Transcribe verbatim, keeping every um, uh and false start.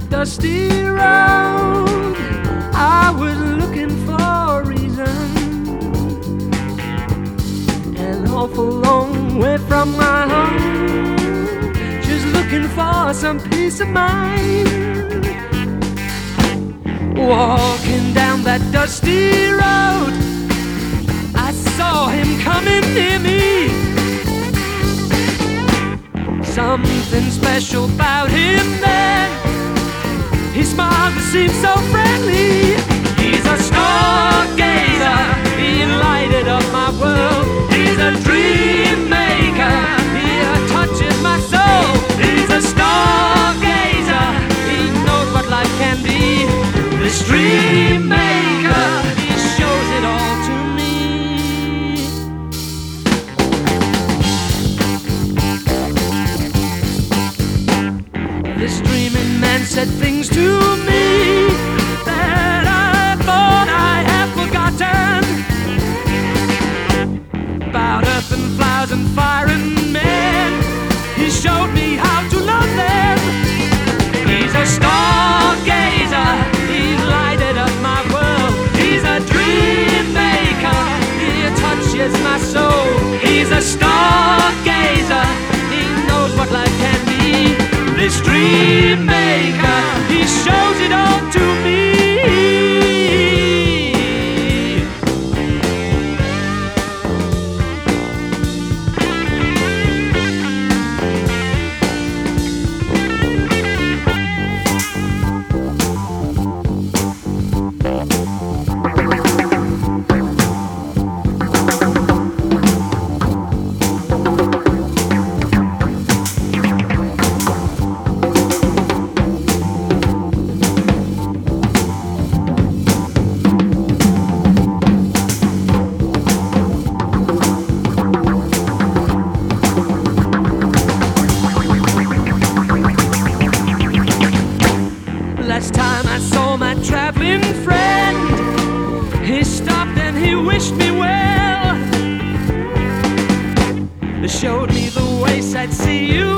dusty road. I was looking for a reason, an awful long way from my home, just looking for some peace of mind. Walking down that dusty road, I saw him coming near me. Something special about him then, his smile that seemed so friendly. He's a stargazer, he lighted up my world. He's a dream maker, he touches my soul. He's a stargazer, he knows what life can be. This dream maker, he shows it all to me. This dreaming man said things to me that I thought I had forgotten, about earth and flowers and fire and men. He showed me how to love them. He's a stargazer, he lighted up my world. He's a dream maker, he touches my soul. He's a stargazer, he knows what life can be. This dream maker, he shows it all to me. Last time I saw my traveling friend, he stopped and he wished me well. Showed me the ways I'd see you